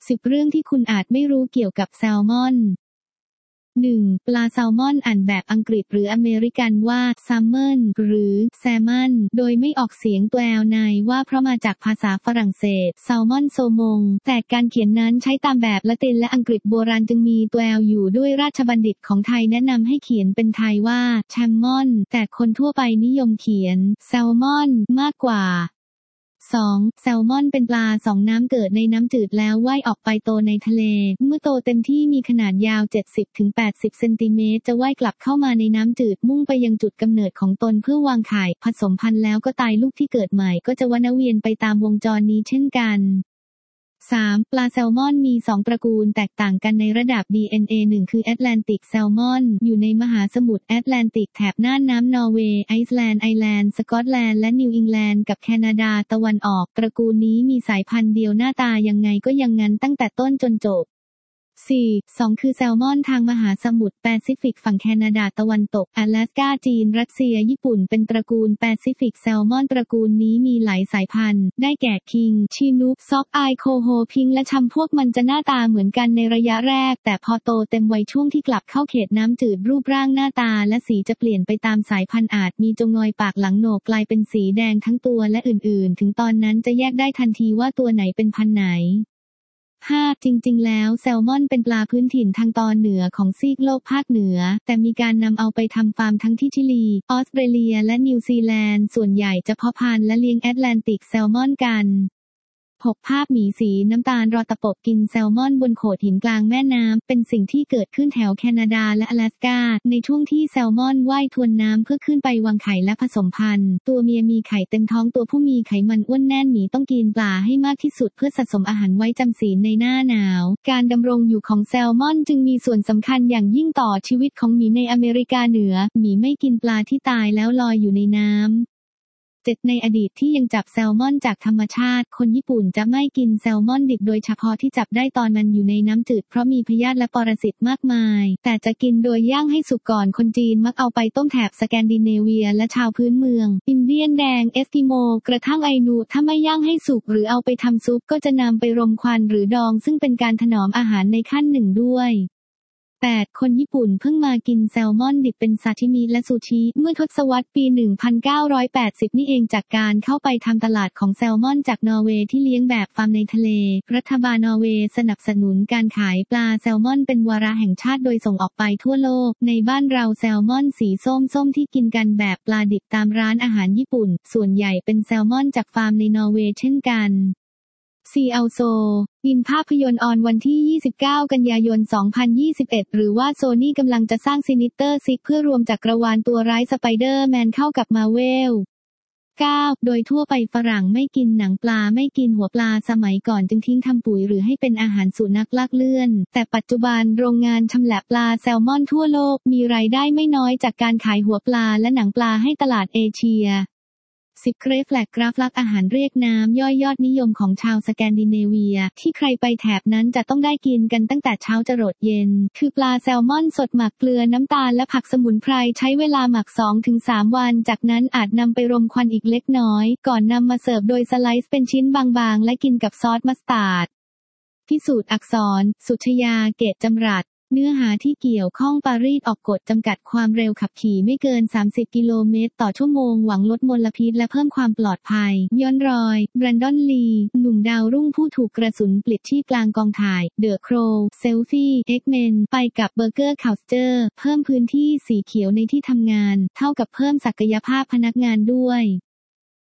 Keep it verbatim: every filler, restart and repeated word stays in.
สิบ เรื่องที่คุณอาจไม่รู้เกี่ยวกับแซลมอน หนึ่ง ปลาแซลมอนอ่านแบบอังกฤษหรืออเมริกันว่า salmon หรือ salmon โดยไม่ออกเสียงตัว l ในว่าเพราะมาจากภาษาฝรั่งเศส salmon โซมงแต่การเขียนนั้นใช้ตามแบบละตินและอังกฤษโบราณจึงมีตัว l อยู่ด้วยราชบัณฑิตของไทยแนะนำให้เขียนเป็นไทยว่า chammon แต่คนทั่วไปนิยมเขียน salmon มากกว่าสอง แซลมอนเป็นปลาสองน้ำเกิดในน้ำจืดแล้วว่ายออกไปโตในทะเลเมื่อโตเต็มที่มีขนาดยาว เจ็ดสิบถึงแปดสิบ เซนติเมตรจะว่ายกลับเข้ามาในน้ำจืดมุ่งไปยังจุดกำเนิดของตนเพื่อวางไข่ผสมพันธุ์แล้วก็ตายลูกที่เกิดใหม่ก็จะวนเวียนไปตามวงจรนี้เช่นกันสาม ปลาแซลมอนมีสองตระกูลแตกต่างกันในระดับ ดี เอ็น เอ หนึ่ง คือแอตแลนติกแซลมอนอยู่ในมหาสมุทรแอตแลนติกแถบน่านน้ำนอร์เวย์ไอซ์แลนด์ไอร์แลนด์สกอตแลนด์และนิวอิงแลนด์กับแคนาดาตะวันออกตระกูลนี้มีสายพันธุ์เดียวหน้าตายังไงก็ยังงั้นตั้งแต่ต้นจนจบสี่ สอง คือแซลมอนทางมหาสมุทรแปซิฟิกฝั่งแคนาดาตะวันตก阿拉斯ก้าจีนรัสเซียญี่ปุ่นเป็นตระกูลแปซิฟิกแซลมอนตระกูลนี้มีหลายสายพันธุ์ได้แก่คิงชินุกซอกอายโคโฮพิงและชัมพวกมันจะหน้าตาเหมือนกันในระยะแรกแต่พอโตเต็มวัยช่วงที่กลับเข้าเขตน้ำจืดรูปร่างหน้าตาและสีจะเปลี่ยนไปตามสายพันธุ์อาจมีจงอยปากหลังโหนกกลายเป็นสีแดงทั้งตัวและอื่นๆถึงตอนนั้นจะแยกได้ทันทีว่าตัวไหนเป็นพันธุ์ไหนห้า จริงๆแล้วแซลมอนเป็นปลาพื้นถิ่นทางตอนเหนือของซีกโลกภาคเหนือแต่มีการนำเอาไปทำฟาร์มทั้งที่ชิลีออสเตรเลียและนิวซีแลนด์ส่วนใหญ่จะเพาะพันธุ์และเลี้ยงแอตแลนติกแซลมอนกันหก ภาพหมีสีน้ำตาลรอตะปบกินแซลมอนบนโขดหินกลางแม่น้ำเป็นสิ่งที่เกิดขึ้นแถวแคนาดาและ阿拉斯ก้าในช่วงที่แซลมอนว่ายทวนน้ำเพื่อขึ้นไปวางไข่และผสมพันธุ์ตัวเมียมีไข่เต็มท้องตัวผู้มีไขมันอ้วนแน่นหมีต้องกินปลาให้มากที่สุดเพื่อสะสมอาหารไว้จำศีลในหน้าหนาวการดำรงอยู่ของแซลมอนจึงมีส่วนสำคัญอย่างยิ่งต่อชีวิตของหมีในอเมริกาเหนือหมีไม่กินปลาที่ตายแล้วลอยอยู่ในน้ำเจ็ด ในอดีตที่ยังจับแซลมอนจากธรรมชาติคนญี่ปุ่นจะไม่กินแซลมอนดิบโดยเฉพาะที่จับได้ตอนมันอยู่ในน้ำจืดเพราะมีพยาธิและปรสิตมากมายแต่จะกินโดยย่างให้สุกก่อนคนจีนมักเอาไปต้มแถบสแกนดิเนเวียและชาวพื้นเมืองอินเดียนแดงเอสกิโมกระทั่งไอนูถ้าไม่ย่างให้สุกหรือเอาไปทำซุปก็จะนำไปรมควันหรือดองซึ่งเป็นการถนอมอาหารในขั้นหนึ่งด้วยแปด คนญี่ปุ่นเพิ่งมากินแซลมอนดิบเป็นซาชิมิและซูชิเมื่อทศวรรษปี หนึ่งพันเก้าร้อยแปดสิบ นี่เองจากการเข้าไปทำตลาดของแซลมอนจากนอร์เวย์ที่เลี้ยงแบบฟาร์มในทะเลรัฐบาลนอร์เวย์สนับสนุนการขายปลาแซลมอนเป็นวาระแห่งชาติโดยส่งออกไปทั่วโลกในบ้านเราแซลมอนสีส้มๆที่กินกันแบบปลาดิบตามร้านอาหารญี่ปุ่นส่วนใหญ่เป็นแซลมอนจากฟาร์มในนอร์เวย์เช่นกันซีอัลโซบินภาพยนตร์ออนวันที่ ยี่สิบเก้า กันยายน สองพันยี่สิบเอ็ด หรือว่าโซนี่กำลังจะสร้างซินิสเตอร์ซิกเพื่อรวมจักรวาลตัวร้ายสไปเดอร์แมนเข้ากับมาร์เวล เก้า โดยทั่วไปฝรั่งไม่กินหนังปลาไม่กินหัวปลาสมัยก่อนจึงทิ้งทำปุ๋ยหรือให้เป็นอาหารสุนัขลากเลื่อนแต่ปัจจุบันโรงงานชำแหละปลาแซลมอนทั่วโลกมีรายได้ไม่น้อยจากการขายหัวปลาและหนังปลาให้ตลาดเอเชียสิบ เกรฟแลกกราฟลักอาหารเรียกน้ำย่อยยอดนิยมของชาวสแกนดิเนเวียที่ใครไปแถบนั้นจะต้องได้กินกันตั้งแต่เช้าจรดเย็นคือปลาแซลมอนสดหมักเกลือน้ำตาลและผักสมุนไพรใช้เวลาหมัก สองถึงสาม วันจากนั้นอาจนำไปรมควันอีกเล็กน้อยก่อนนำมาเสิร์ฟโดยสไลซ์เป็นชิ้นบางๆและกินกับซอสมัสตาร์ดพิสูจน์อักษรสุชยาเกตจำรัดเนื้อหาที่เกี่ยวข้องปารีสออกกฎจำกัดความเร็วขับขี่ไม่เกินสามสิบกิโลเมตรต่อชั่วโมงหวังลดมลพิษและเพิ่มความปลอดภัยย้อนรอยแบรนดอนลีหนุ่มดาวรุ่งผู้ถูกกระสุนปลิดชีพกลางกองถ่ายเดอะโครว์เซลฟี่เอ็กเมนไปกับเบอร์เกอร์เคาน์เตอร์เพิ่มพื้นที่สีเขียวในที่ทำงานเท่ากับเพิ่มศักยภาพพนักงานด้วย